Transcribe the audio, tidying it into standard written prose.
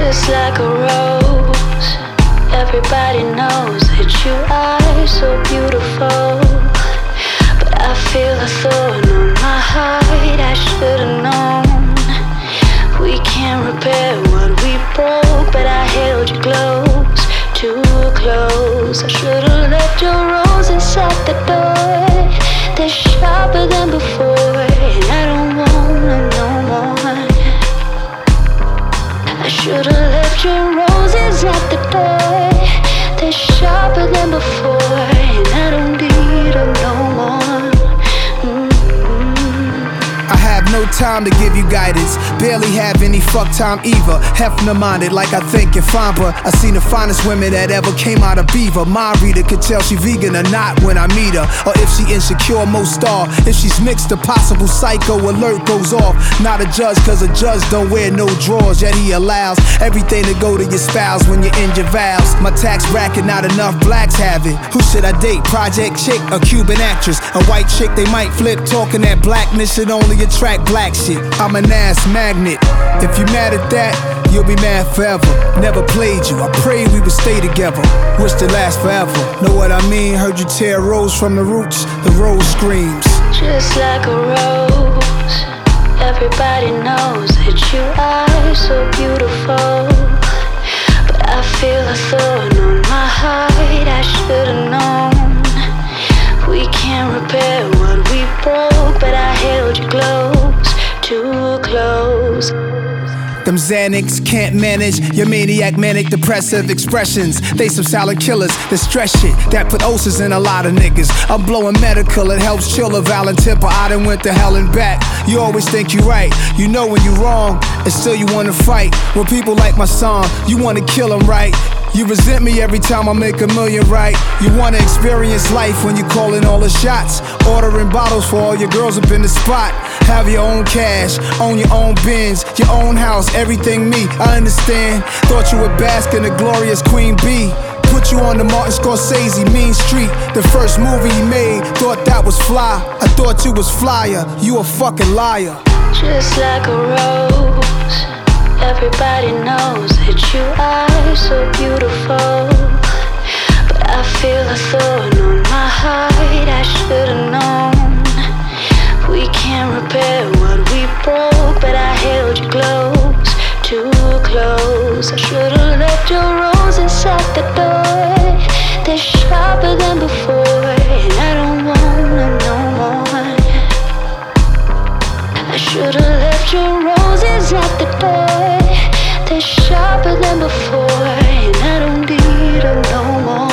just like a rose. Everybody knows that you are so beautiful, but I feel a thorn on my heart. I should've known. We can't repair what we broke, but I held you close, too close. I should've left your roses at the door. They're sharper than before, and I don't want them no more. I should've left your roses at the door. They're sharper than before, and I don't need them no more. I have no time to give you guidance, barely have any fuck time either. Hefner minded like I think you're fine, but I seen the finest women that ever came out of Beaver. My reader could tell she vegan or not when I meet her, or if she insecure, most star. If she's mixed, a possible psycho alert goes off. Not a judge, cause a judge don't wear no drawers, yet he allows everything to go to your spouse when you end your vows. My tax bracket, not enough blacks have it. Who should I date? Project chick, a Cuban actress, a white chick they might flip, talking that blackness should only attract black shit. I'm an ass magnet. If you mad at that, you'll be mad forever. Never played you, I prayed we would stay together. Wish to last forever. Know what I mean? Heard you tear a rose from the roots, the rose screams. Just like a rose, everybody knows that you are so beautiful, but I feel a thorn on my heart. I should've known. We can't repair what we broke, but I held you close, too close. Them Xanax can't manage your maniac, manic, depressive expressions. They some silent killers that stress shit, that put ulcers in a lot of niggas. I'm blowing medical, it helps chill a violent temper. I done went to hell and back. You always think you right, you know when you wrong, and still you wanna fight. When people like my song, you wanna kill them, right? You resent me every time I make a million, right? You wanna experience life when you callin' all the shots, ordering bottles for all your girls up in the spot. Have your own cash, own your own Benz, your own house, everything me, I understand. Thought you would bask in the glorious Queen Bee. Put you on the Martin Scorsese, Mean Street, the first movie he made. Thought that was fly, I thought you was flyer. You a fucking liar. Just like a rose, everybody knows that you are so beautiful, but I feel a thorn on my heart. I should've known. We can't repair what we broke, but I held you close, too close. I should've left your roses at the door. They're sharper than before, and I don't want them no more. I should've left your roses at the door. They're sharper than before, and I don't need them no more.